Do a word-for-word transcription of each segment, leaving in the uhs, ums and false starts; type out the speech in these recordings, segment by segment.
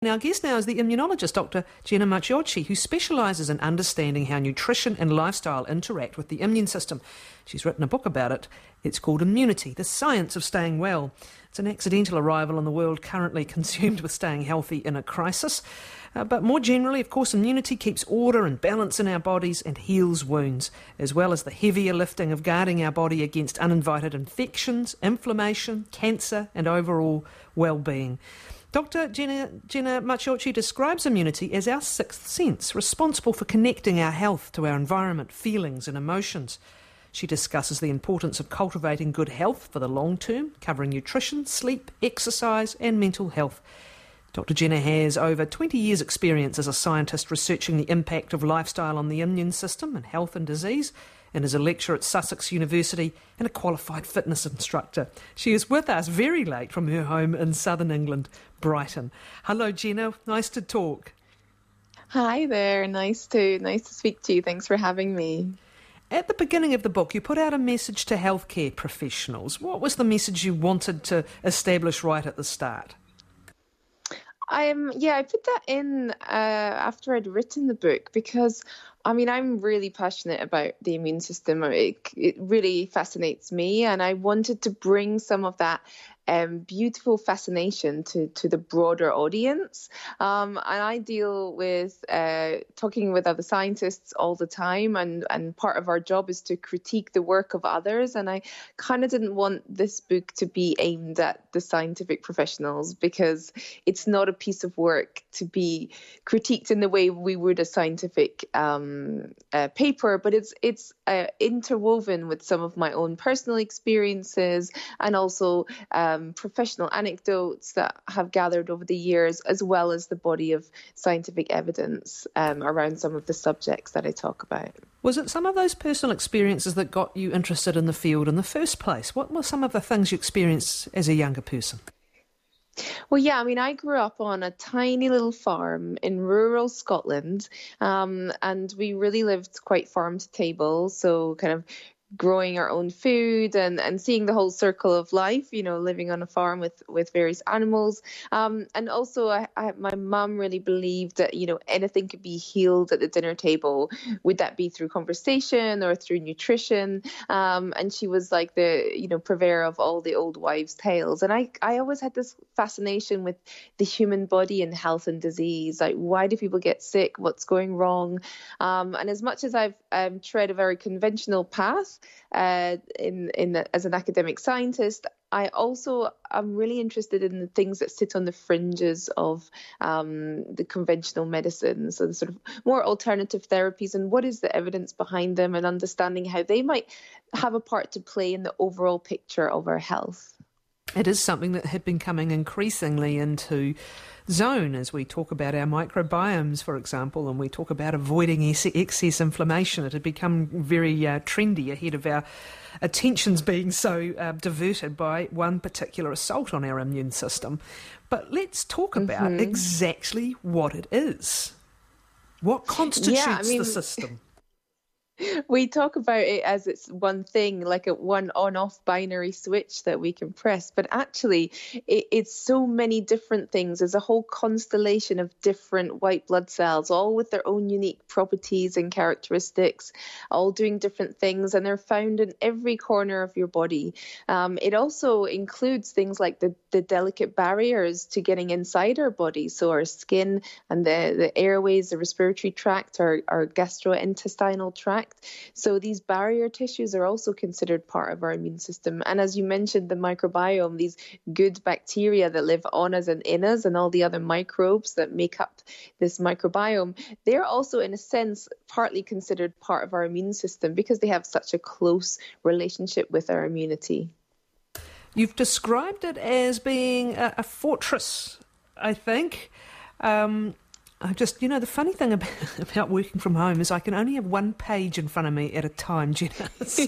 Our guest now is the immunologist, Doctor Jenna Marchiocci, who specialises in understanding how nutrition and lifestyle interact with the immune system. She's written a book about it. It's called Immunity, The Science of Staying Well. It's an accidental arrival in the world currently consumed with staying healthy in a crisis. Uh, but more generally, of course, immunity keeps order and balance in our bodies and heals wounds, as well as the heavier lifting of guarding our body against uninvited infections, inflammation, cancer and overall well-being. Doctor Jenna, Jenna Marchiocci describes immunity as our sixth sense, responsible for connecting our health to our environment, feelings and emotions. She discusses the importance of cultivating good health for the long term, covering nutrition, sleep, exercise and mental health. Doctor Jenna has over twenty years' experience as a scientist researching the impact of lifestyle on the immune system and health and disease, and is a lecturer at Sussex University and a qualified fitness instructor. She is with us very late from her home in southern England, Brighton. Hello, Jenna. Nice to talk. Hi there. Nice to nice to speak to you. Thanks for having me. At the beginning of the book, you put out a message to healthcare professionals. What was the message you wanted to establish right at the start? Um, yeah, I put that in uh, after I'd written the book because, I mean, I'm really passionate about the immune system. It, it really fascinates me, and I wanted to bring some of that um, beautiful fascination to, to the broader audience. Um, and I deal with uh, talking with other scientists all the time, and, and part of our job is to critique the work of others. And I kind of didn't want this book to be aimed at the scientific professionals, because it's not a piece of work to be critiqued in the way we would a scientific um, uh, paper, but it's it's uh, interwoven with some of my own personal experiences and also um, professional anecdotes that have gathered over the years, as well as the body of scientific evidence um, around some of the subjects that I talk about. Was it some of those personal experiences that got you interested in the field in the first place? What were some of the things you experienced as a younger person? Well, yeah, I mean, I grew up on a tiny little farm in rural Scotland, um, and we really lived quite farm to table, so kind of growing our own food and, and seeing the whole circle of life, you know, living on a farm with, with various animals. Um, and also, I, I, my mum really believed that, you know, anything could be healed at the dinner table. Would that be through conversation or through nutrition? Um, and she was like the, you know, purveyor of all the old wives' tales. And I, I always had this fascination with the human body and health and disease. Like, why do people get sick? What's going wrong? Um, and as much as I've um, tread a very conventional path, Uh, in in the, as an academic scientist, I also am really interested in the things that sit on the fringes of um, the conventional medicine, so the sort of more alternative therapies, and what is the evidence behind them, and understanding how they might have a part to play in the overall picture of our health. It is something that had been coming increasingly into zone as we talk about our microbiomes, for example, and we talk about avoiding excess inflammation. It had become very uh, trendy ahead of our attentions being so uh, diverted by one particular assault on our immune system. But let's talk about mm-hmm. exactly what it is. What constitutes yeah, I mean, the system? We talk about it as it's one thing, like a one on-off binary switch that we can press. But actually, it, it's so many different things. There's a whole constellation of different white blood cells, all with their own unique properties and characteristics, all doing different things. And they're found in every corner of your body. Um, it also includes things like the, the delicate barriers to getting inside our body. So our skin and the, the airways, the respiratory tract, our, our gastrointestinal tract. So these barrier tissues are also considered part of our immune system. And as you mentioned, the microbiome, these good bacteria that live on us and in us, and all the other microbes that make up this microbiome, they're also, in a sense, partly considered part of our immune system because they have such a close relationship with our immunity. You've described it as being a, a fortress, I think. Um, I just, you know, the funny thing about, about working from home is I can only have one page in front of me at a time, Jenna. So,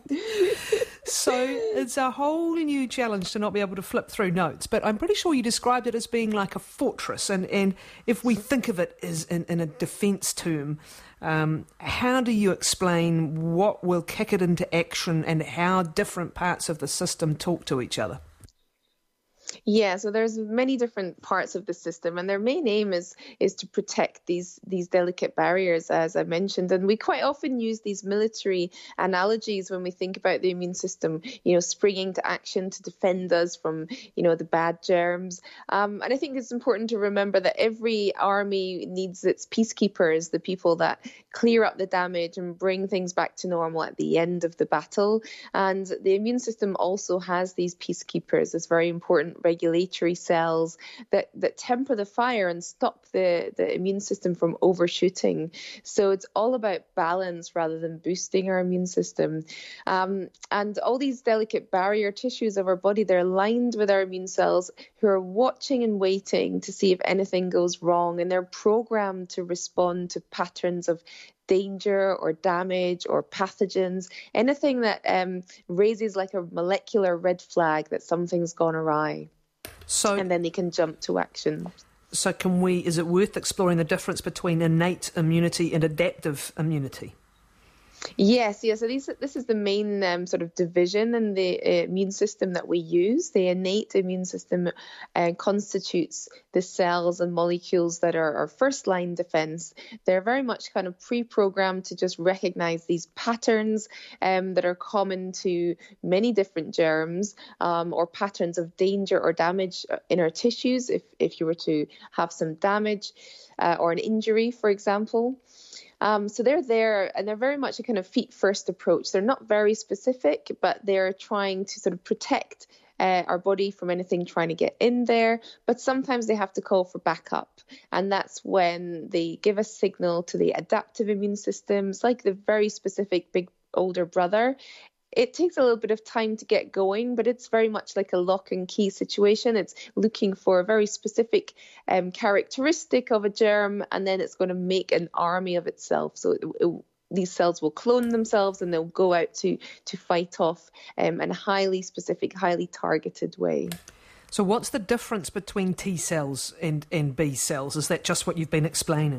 so it's a whole new challenge to not be able to flip through notes. But I'm pretty sure you described it as being like a fortress. And, and if we think of it as in, in a defence term, um, how do you explain what will kick it into action and how different parts of the system talk to each other? Yeah, so there's many different parts of the system, and their main aim is is to protect these these delicate barriers, as I mentioned. And we quite often use these military analogies when we think about the immune system, you know, springing to action to defend us from, you know, the bad germs. Um, and I think it's important to remember that every army needs its peacekeepers, the people that clear up the damage and bring things back to normal at the end of the battle. And the immune system also has these peacekeepers, this very important regulatory cells that, that temper the fire and stop the, the immune system from overshooting. So it's all about balance rather than boosting our immune system. Um, and all these delicate barrier tissues of our body, they're lined with our immune cells who are watching and waiting to see if anything goes wrong. And they're programmed to respond to patterns of danger or damage or pathogens, anything that um, raises like a molecular red flag that something's gone awry. So, and then they can jump to action. So can we, is it worth exploring the difference between innate immunity and adaptive immunity? Yes, yeah. So these, this is the main um, sort of division in the uh, immune system that we use. The innate immune system uh, constitutes the cells and molecules that are our first line defense. They're very much kind of pre-programmed to just recognize these patterns um, that are common to many different germs um, or patterns of danger or damage in our tissues if, if you were to have some damage uh, or an injury, for example. Um, so they're there and they're very much a kind of feet first approach. They're not very specific, but they're trying to sort of protect uh, our body from anything trying to get in there. But sometimes they have to call for backup. And that's when they give a signal to the adaptive immune systems, like the very specific big older brother. It takes a little bit of time to get going, but it's very much like a lock and key situation. It's looking for a very specific um, characteristic of a germ, and then it's going to make an army of itself. So it, it, these cells will clone themselves and they'll go out to, to fight off um, in a highly specific, highly targeted way. So what's the difference between T cells and, and B cells? Is that just what you've been explaining?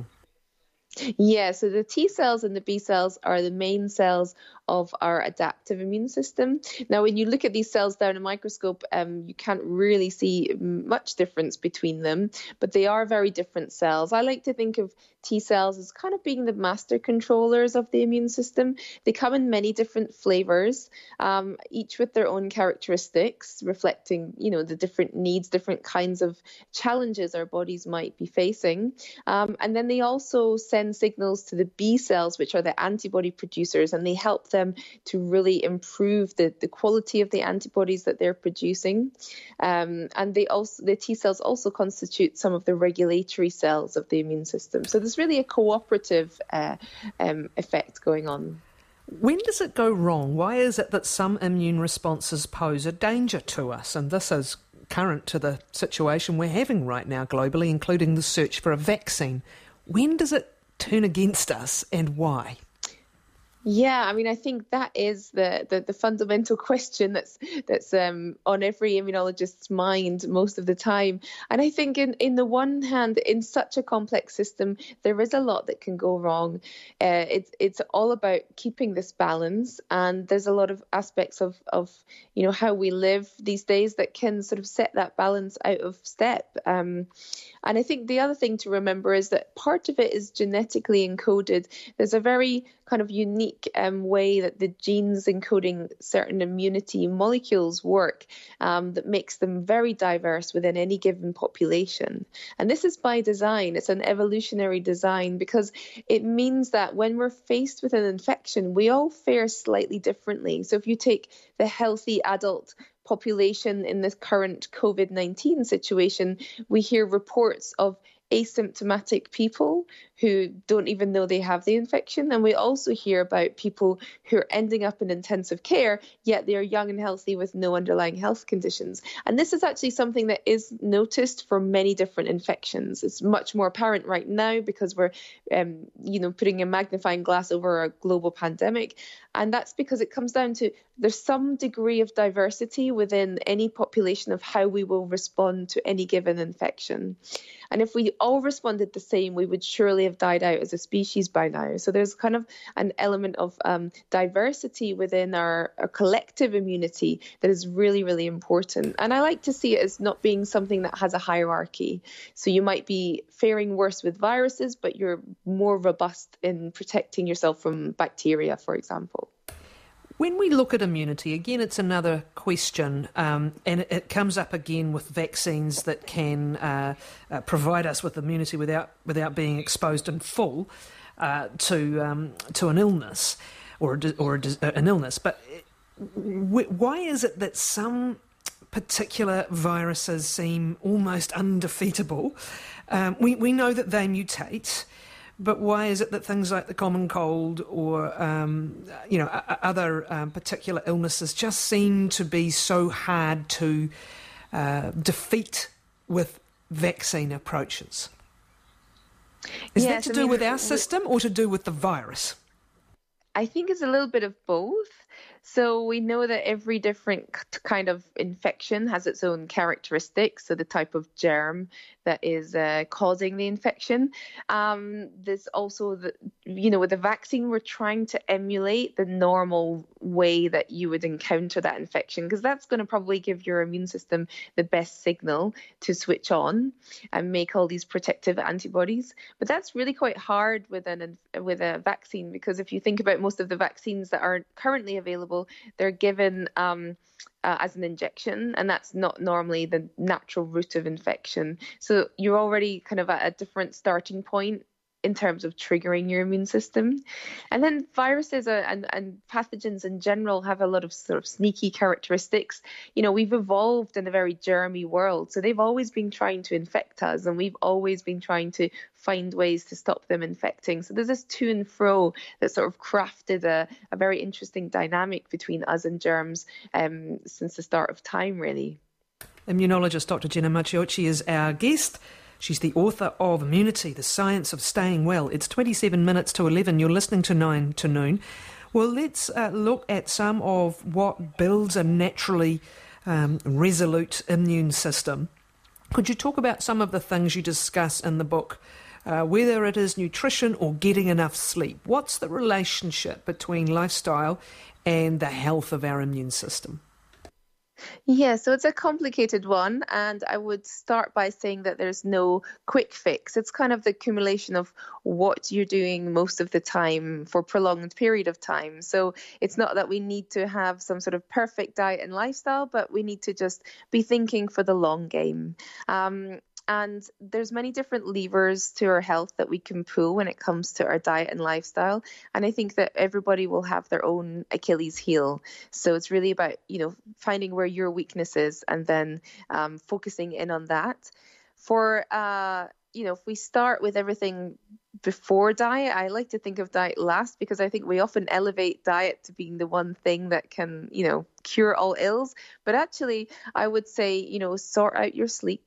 Yeah, so the T cells and the B cells are the main cells of our adaptive immune system. Now, when you look at these cells down a microscope, um, you can't really see much difference between them, but they are very different cells. I like to think of T cells as kind of being the master controllers of the immune system. They come in many different flavors, um, each with their own characteristics, reflecting, you know, the different needs, different kinds of challenges our bodies might be facing. Um, and then they also send signals to the B cells, which are the antibody producers, and they help them to really improve the, the quality of the antibodies that they're producing. Um, and they also, the T cells also constitute some of the regulatory cells of the immune system. So there's really a cooperative uh, um, effect going on. When does it go wrong? Why is it that some immune responses pose a danger to us? And this is current to the situation we're having right now globally, including the search for a vaccine. When does it turn against us and why? Yeah, I mean, I think that is the, the, the fundamental question that's that's um, on every immunologist's mind most of the time. And I think in, in the one hand, in such a complex system, there is a lot that can go wrong. Uh, it's it's all about keeping this balance. And there's a lot of aspects of, of, you know, how we live these days that can sort of set that balance out of step. Um, and I think the other thing to remember is that part of it is genetically encoded. There's a very kind of unique um, way that the genes encoding certain immunity molecules work um, that makes them very diverse within any given population. And this is by design. It's an evolutionary design because it means that when we're faced with an infection, we all fare slightly differently. So if you take the healthy adult population in this current COVID nineteen situation, we hear reports of asymptomatic people who don't even know they have the infection. And we also hear about people who are ending up in intensive care, yet they are young and healthy with no underlying health conditions. And this is actually something that is noticed for many different infections. It's much more apparent right now because we're, um, you know, putting a magnifying glass over a global pandemic. And that's because it comes down to there's some degree of diversity within any population of how we will respond to any given infection. And if we all responded the same, we would surely have died out as a species by now. So there's kind of an element of um, diversity within our, our collective immunity that is really, really important. And I like to see it as not being something that has a hierarchy. So you might be faring worse with viruses, but you're more robust in protecting yourself from bacteria, for example. When we look at immunity, again, it's another question, um, and it, it comes up again with vaccines that can uh, uh, provide us with immunity without without being exposed in full uh, to um, to an illness or a, or a, an illness. But why is it that some particular viruses seem almost undefeatable? Um, we we know that they mutate. But why is it that things like the common cold or, um, you know, other um, particular illnesses just seem to be so hard to uh, defeat with vaccine approaches? Is yes, that to I do mean, with our system or to do with the virus? I think it's a little bit of both. So we know that every different kind of infection has its own characteristics. So the type of germ that is uh, causing the infection. Um, there's also, the, you know, with the vaccine, we're trying to emulate the normal way that you would encounter that infection, because that's going to probably give your immune system the best signal to switch on and make all these protective antibodies. But that's really quite hard with an with a vaccine, because if you think about most of the vaccines that are currently available, they're given um, uh, as an injection, and that's not normally the natural route of infection. So you're already kind of at a different starting point in terms of triggering your immune system. And then viruses are, and, and pathogens in general have a lot of sort of sneaky characteristics. You know, we've evolved in a very germy world, so they've always been trying to infect us, and we've always been trying to find ways to stop them infecting. So there's this to and fro that sort of crafted a, a very interesting dynamic between us and germs um, since the start of time, really. Immunologist Doctor Jenna Macciocchi is our guest. She's the author of Immunity, The Science of Staying Well. It's twenty-seven minutes to eleven. You're listening to nine to noon. Well, let's uh, look at some of what builds a naturally um, resolute immune system. Could you talk about some of the things you discuss in the book, uh, whether it is nutrition or getting enough sleep? What's the relationship between lifestyle and the health of our immune system? Yeah, so it's a complicated one, and I would start by saying that there's no quick fix. It's kind of the accumulation of what you're doing most of the time for a prolonged period of time. So it's not that we need to have some sort of perfect diet and lifestyle, but we need to just be thinking for the long game. Um, And there's many different levers to our health that we can pull when it comes to our diet and lifestyle. And I think that everybody will have their own Achilles heel. So it's really about, you know, finding where your weakness is and then um, focusing in on that. For, uh, you know, if we start with everything before diet, I like to think of diet last, because I think we often elevate diet to being the one thing that can, you know, cure all ills. But actually, I would say, you know, sort out your sleep.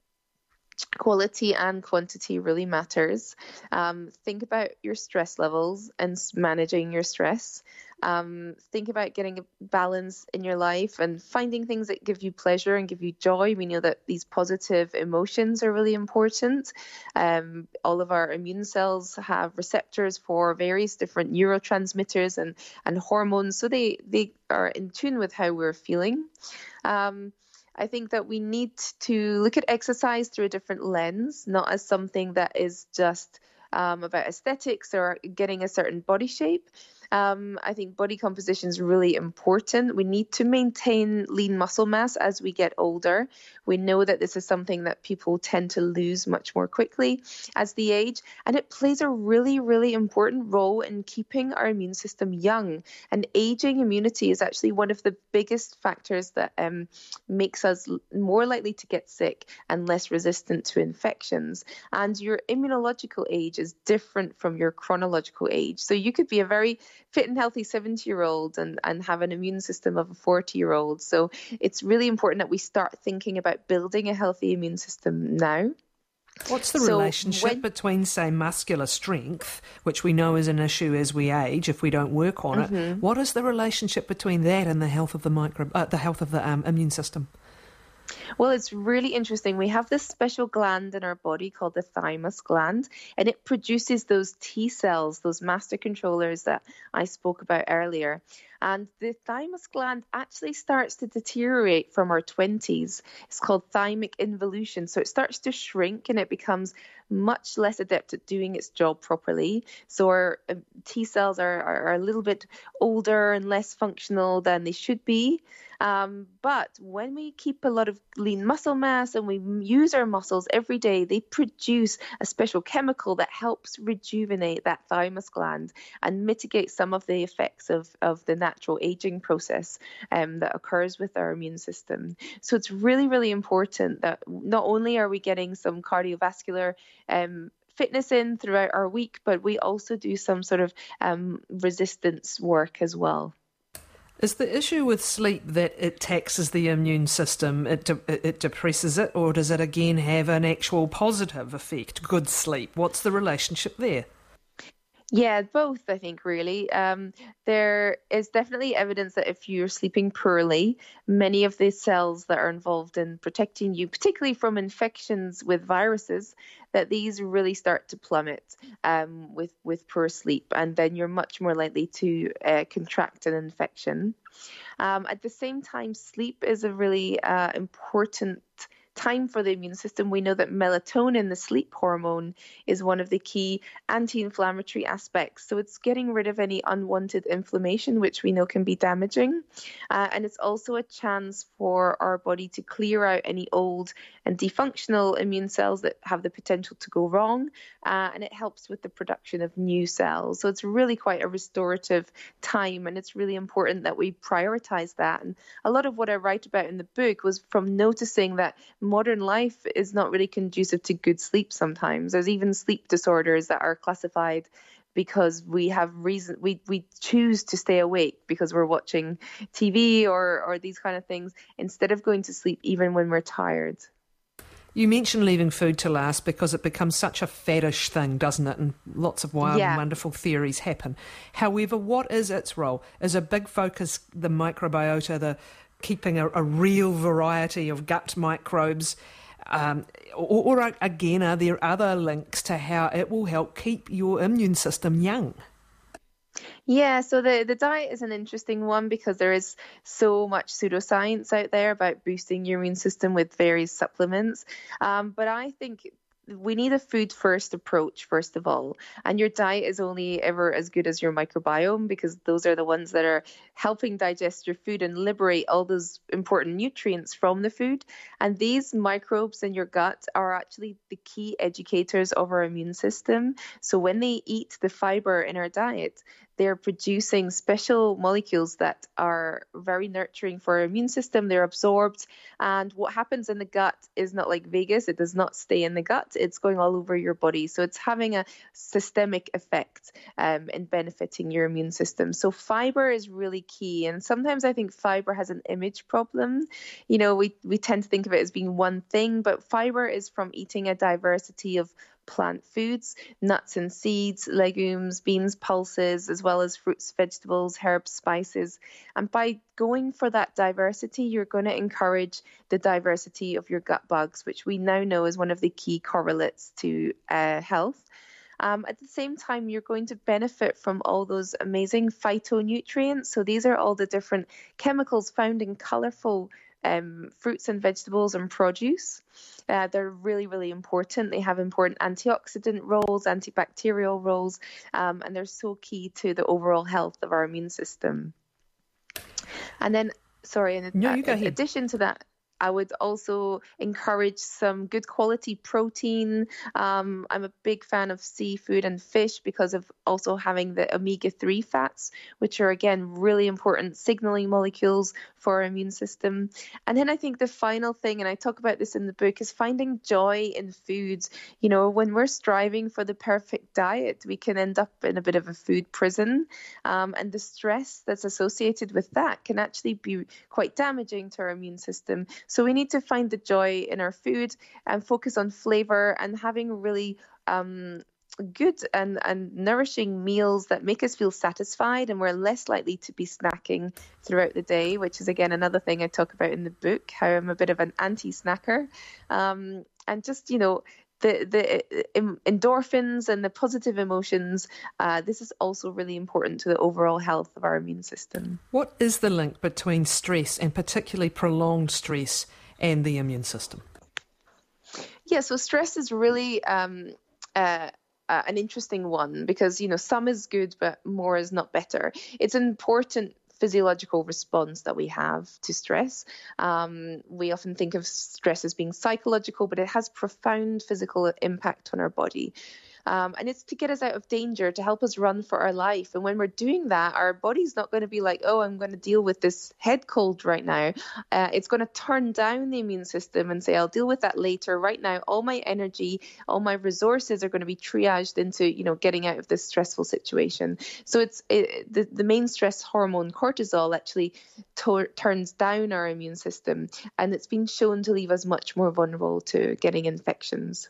Quality and quantity really matters. Um, think about your stress levels and managing your stress. Um, think about getting a balance in your life and finding things that give you pleasure and give you joy. We know that these positive emotions are really important. Um, all of our immune cells have receptors for various different neurotransmitters and, and hormones, so they, they are in tune with how we're feeling. Um, I think that we need to look at exercise through a different lens, not as something that is just um, about aesthetics or getting a certain body shape. Um, I think body composition is really important. We need to maintain lean muscle mass as we get older. We know that this is something that people tend to lose much more quickly as they age, and it plays a really, really important role in keeping our immune system young. And aging immunity is actually one of the biggest factors that um, makes us more likely to get sick and less resistant to infections. And your immunological age is different from your chronological age. So you could be a very fit and healthy seventy-year-old and, and have an immune system of a forty-year-old. So it's really important that we start thinking about building a healthy immune system now. What's the so relationship when, between, say, muscular strength, which we know is an issue as we age if we don't work on mm-hmm. it? What is the relationship between that and the health of the micro, uh, the health of the um, immune system? Well, it's really interesting. We have this special gland in our body called the thymus gland, and it produces those T cells, those master controllers that I spoke about earlier. And the thymus gland actually starts to deteriorate from our twenties. It's called thymic involution. So it starts to shrink and it becomes much less adept at doing its job properly. So our uh, T cells are, are, are a little bit older and less functional than they should be. Um, but when we keep a lot of lean muscle mass and we use our muscles every day, they produce a special chemical that helps rejuvenate that thymus gland and mitigate some of the effects of, of the natural aging process um, that occurs with our immune system. So it's really, really important that not only are we getting some cardiovascular um, fitness in throughout our week, but we also do some sort of um, resistance work as well. Is the issue with sleep that it taxes the immune system, it de- it depresses it, or does it again have an actual positive effect, good sleep? What's the relationship there? Yeah, both, I think, really. Um, there is definitely evidence that if you're sleeping poorly, many of the cells that are involved in protecting you, particularly from infections with viruses, that these really start to plummet um, with, with poor sleep. And then you're much more likely to uh, contract an infection. Um, at the same time, sleep is a really uh, important time for the immune system. We know that melatonin, the sleep hormone, is one of the key anti-inflammatory aspects. So it's getting rid of any unwanted inflammation, which we know can be damaging. Uh, and it's also a chance for our body to clear out any old and dysfunctional immune cells that have the potential to go wrong. Uh, and it helps with the production of new cells. So it's really quite a restorative time. And it's really important that we prioritize that. And a lot of what I write about in the book was from noticing that modern life is not really conducive to good sleep sometimes. There's even sleep disorders that are classified because we have reason we we choose to stay awake because we're watching T V or or these kind of things instead of going to sleep even when we're tired. You mentioned leaving food to last because it becomes such a faddish thing, doesn't it? And lots of wild Yeah. and wonderful theories happen. However, what is its role? Is a big focus the microbiota, the keeping a, a real variety of gut microbes? Um, or, or again, are there other links to how it will help keep your immune system young? Yeah, so the, the diet is an interesting one because there is so much pseudoscience out there about boosting your immune system with various supplements. Um, but I think we need a food first approach, first of all. And your diet is only ever as good as your microbiome because those are the ones that are helping digest your food and liberate all those important nutrients from the food. And these microbes in your gut are actually the key educators of our immune system. So when they eat the fiber in our diet, they're producing special molecules that are very nurturing for our immune system. They're absorbed. And what happens in the gut is not like Vegas. It does not stay in the gut. It's going all over your body. So it's having a systemic effect um, in benefiting your immune system. So fiber is really key. And sometimes I think fiber has an image problem. You know, we, we tend to think of it as being one thing, but fiber is from eating a diversity of plant foods, nuts and seeds, legumes, beans, pulses, as well as fruits, vegetables, herbs, spices. And by going for that diversity, you're going to encourage the diversity of your gut bugs, which we now know is one of the key correlates to uh, health. Um, at the same time, you're going to benefit from all those amazing phytonutrients. So these are all the different chemicals found in colourful Um, fruits and vegetables and produce. Uh, they're really, really important. They have important antioxidant roles, antibacterial roles, um, and they're so key to the overall health of our immune system. And then, sorry, in, No, you go in ahead. addition to that, I would also encourage some good quality protein. Um, I'm a big fan of seafood and fish because of also having the omega three fats, which are, again, really important signaling molecules for our immune system. And then I think the final thing, and I talk about this in the book, is finding joy in foods. You know, when we're striving for the perfect diet, we can end up in a bit of a food prison. Um, and the stress that's associated with that can actually be quite damaging to our immune system. So we need to find the joy in our food and focus on flavor and having really um, good and, and nourishing meals that make us feel satisfied, and we're less likely to be snacking throughout the day, which is, again, another thing I talk about in the book, how I'm a bit of an anti-snacker. Um, and just, you know, the, the endorphins and the positive emotions, uh, this is also really important to the overall health of our immune system. What is the link between stress, and particularly prolonged stress, and the immune system? Yeah, so stress is really um, uh, uh, an interesting one, because, you know, some is good, but more is not better. It's an important physiological response that we have to stress. Um, we often think of stress as being psychological, but it has profound physical impact on our body. Um, and it's to get us out of danger, to help us run for our life. And when we're doing that, our body's not going to be like, oh, I'm going to deal with this head cold right now. Uh, it's going to turn down the immune system and say, I'll deal with that later. Right now, all my energy, all my resources are going to be triaged into, you know, getting out of this stressful situation. So it's it, the, the main stress hormone, cortisol, actually to- turns down our immune system. And it's been shown to leave us much more vulnerable to getting infections.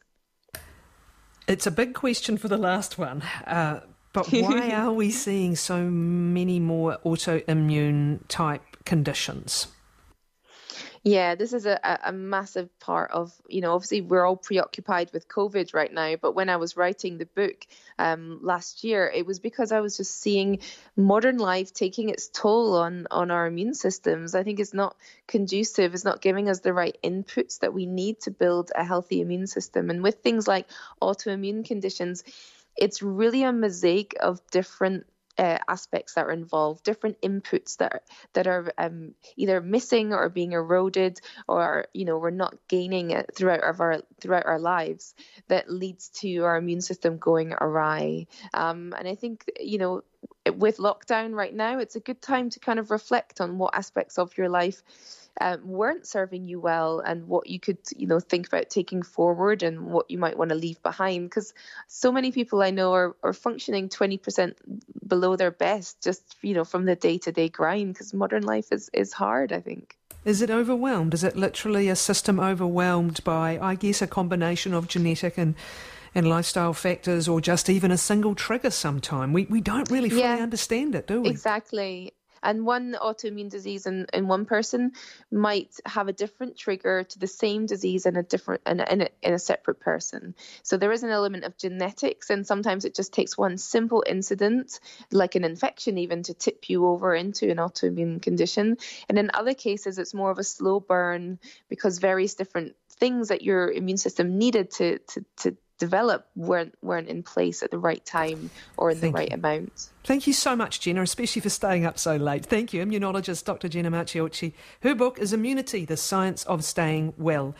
It's a big question for the last one, uh, but why are we seeing so many more autoimmune type conditions? Yeah, this is a, a massive part of, you know, obviously we're all preoccupied with COVID right now, but when I was writing the book um, last year, it was because I was just seeing modern life taking its toll on, on our immune systems. I think it's not conducive, it's not giving us the right inputs that we need to build a healthy immune system. And with things like autoimmune conditions, it's really a mosaic of different Uh, aspects that are involved, different inputs that are, that are um, either missing or being eroded, or, you know, we're not gaining it throughout our throughout our lives, that leads to our immune system going awry. Um, and I think, you know, with lockdown right now, it's a good time to kind of reflect on what aspects of your life Um, weren't serving you well, and what you could, you know, think about taking forward, and what you might want to leave behind. Because so many people I know are, are functioning twenty percent below their best, just, you know, from the day-to-day grind, because modern life is, is hard, I think. Is it overwhelmed? Is it literally a system overwhelmed by, I guess, a combination of genetic and and lifestyle factors, or just even a single trigger sometime? We, we don't really fully Yeah, understand it, do we? exactly. And one autoimmune disease in, in one person might have a different trigger to the same disease in a different in a, in a, in a separate person. So there is an element of genetics, and sometimes it just takes one simple incident, like an infection even, to tip you over into an autoimmune condition. And in other cases, it's more of a slow burn, because various different things that your immune system needed to to, to develop weren't weren't in place at the right time or in Thank the right you. amount. Thank you so much, Jenna, especially for staying up so late. Thank you. Immunologist Doctor Jenna Marchiocci. Her book is Immunity, The Science of Staying Well.